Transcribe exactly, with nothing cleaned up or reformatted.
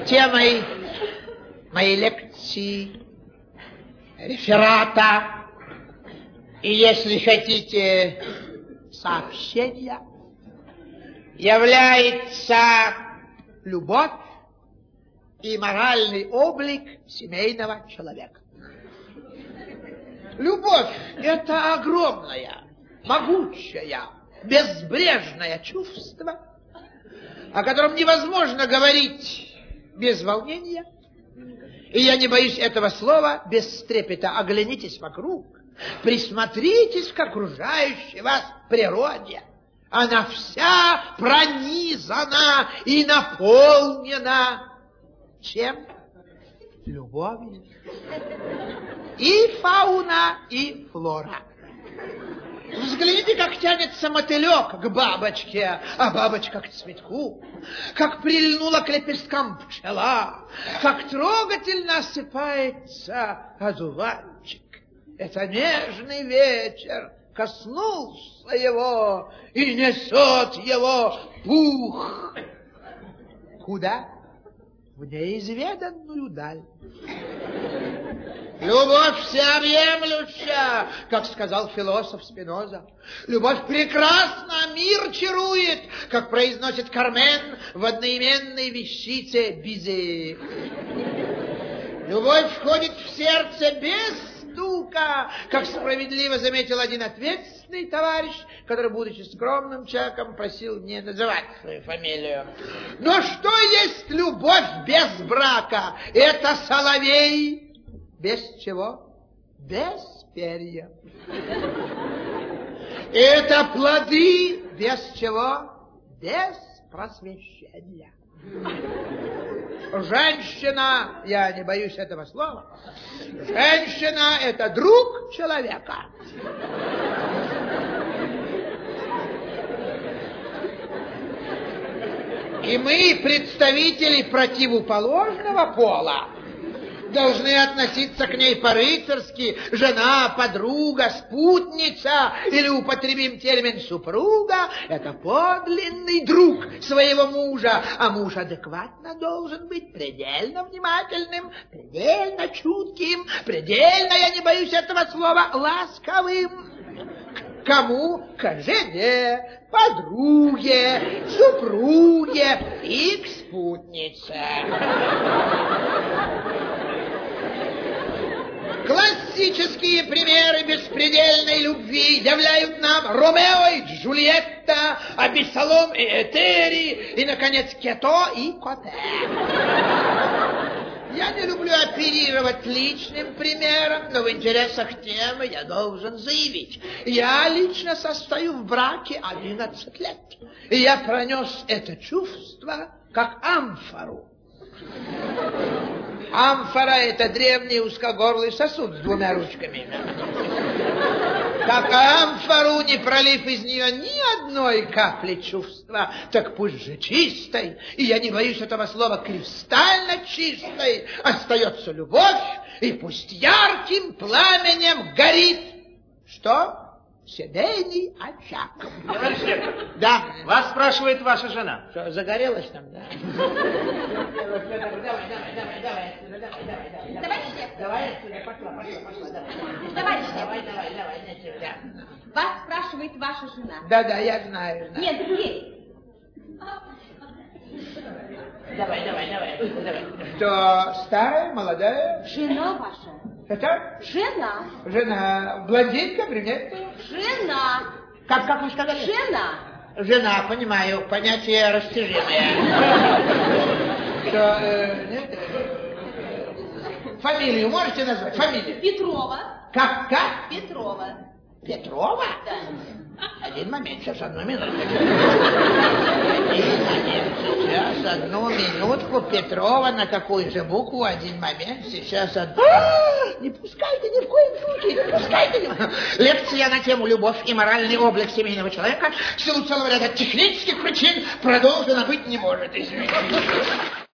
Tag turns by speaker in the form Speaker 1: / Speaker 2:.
Speaker 1: темой моей лекции, реферата и, если хотите, сообщения является любовь и моральный облик семейного человека. Любовь – это огромное, могучее, безбрежное чувство, о котором невозможно говорить без волнения. И я не боюсь этого слова без трепета. Оглянитесь вокруг, присмотритесь к окружающей вас природе. Она вся пронизана и наполнена чем? Любовью. И фауна, и флора. Взгляните, как тянется мотылек к бабочке, а бабочка к цветку, как прильнула к лепесткам пчела, как трогательно осыпается одуванчик. Это нежный вечер коснулся его и несет его пух. Куда? В неизведанную даль. Любовь всеобъемлющая, как сказал философ Спиноза. Любовь прекрасна, мир чарует, как произносит Кармен в одноименной вещице Бизе. Любовь входит в сердце без стука, как справедливо заметил один ответственный товарищ, который, будучи скромным человеком, просил не называть свою фамилию. Но что есть любовь без брака? Это соловей. Без чего? Без перьев. Это плоды без чего? Без просвещения. Женщина, я не боюсь этого слова, женщина – это друг человека. И мы, представители противоположного пола, должны относиться к ней по-рыцарски. Жена, подруга, спутница, или употребим термин супруга, это подлинный друг своего мужа. А муж адекватно должен быть предельно внимательным, предельно чутким, предельно, я не боюсь этого слова, ласковым. Кому? К жене, подруге, супруге и к спутнице. Классические примеры беспредельной любви являют нам Ромео и Джульетта, Абиссалом и Этери, и, наконец, Кето и Коте. Я не люблю оперировать личным примером, но в интересах темы я должен заявить. Я лично состою в браке одиннадцать лет, и я пронес это чувство как амфору. Амфора – это древний узкогорлый сосуд с двумя ручками. Как амфору, не пролив из нее ни одной капли чувства, так пусть же чистой, и я не боюсь этого слова, кристально чистой, остается любовь, и пусть ярким пламенем горит. Что? Семейный очаг.
Speaker 2: Товарищ ректор,
Speaker 1: да.
Speaker 2: Вас спрашивает ваша жена.
Speaker 1: Что, загорелась там, да?
Speaker 3: Давай, давай, давай, давай, давай. Товарищ ректор.
Speaker 1: Давай отсюда, пошла, пошла, пошла, давай.
Speaker 3: Товарищ
Speaker 1: Давай,
Speaker 3: ректор.
Speaker 1: давай, давай, давай, да.
Speaker 3: Вас спрашивает ваша жена.
Speaker 1: Да, да, я знаю, знаю.
Speaker 3: Нет, дверь.
Speaker 1: Давай, давай, давай, давай. Кто старая, молодая?
Speaker 3: Жена ваша.
Speaker 1: Это?
Speaker 3: Жена.
Speaker 1: Жена. Блондинка, брюнетка?
Speaker 3: Жена.
Speaker 1: Как, как вы сказали?
Speaker 3: Жена.
Speaker 1: Жена, понимаю, понятие растяжимое. Что, э, нет? Фамилию можете назвать? Фамилию?
Speaker 3: Петрова.
Speaker 1: Как, как?
Speaker 3: Петрова.
Speaker 1: Петрова?
Speaker 3: Да.
Speaker 1: Один момент, сейчас, одну минутку. Один момент, сейчас, одну минутку. Петрова, на какую же букву? Один момент, сейчас, одну... А, не пускайте ни в коем случае, не пускайте. Лекция на тему «Любовь и моральный облик семейного человека» в силу целого ряда технических причин продолжена быть не может. Извините.